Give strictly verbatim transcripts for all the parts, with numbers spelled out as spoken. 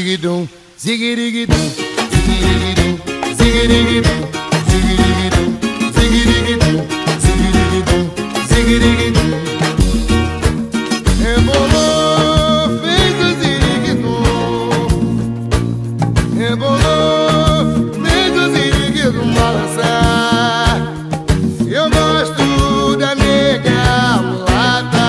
zigirigidum, zigirigidum, zigirigidum, zigirigidum, zigirigidum, zigirigidum, zigirigidum, zigirigidum. Rebolou, fez o ziriguidum, rebolou, fez o ziriguidum balançar. Eu gosto da nega mulata,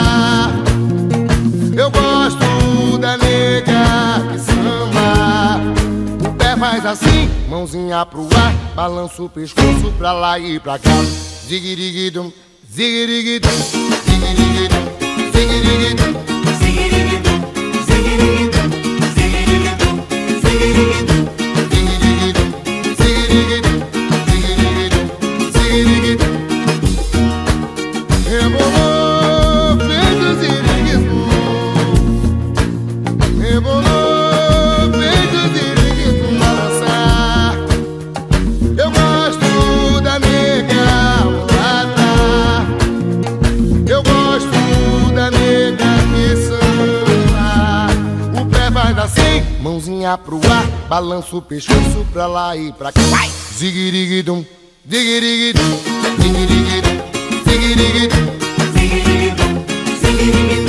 eu gosto da nega que samba. O pé faz assim, mãozinha pro ar, balança o pescoço pra lá e pra cá. Zigirigidum, zigirigidum, zigirigidum, zigirigidum, zigirigidum, zigirigidum, zigirigidum, zigirigidum, zigirigidum, zigirigidum, zigirigidum, zigirigidum. Rebolou, fez o ziriguidum, rebolou, fez o ziriguidum balançar. Eu gosto da nega mulata, eu gosto da nega que samba. O pé faz assim, mãozinha pro ar, balança o pescoço pra lá e pra cá. Vai! Zigirigidum, zigirigidum, zigirigidum, zigirigidum, zigirigidum, zigirigidum.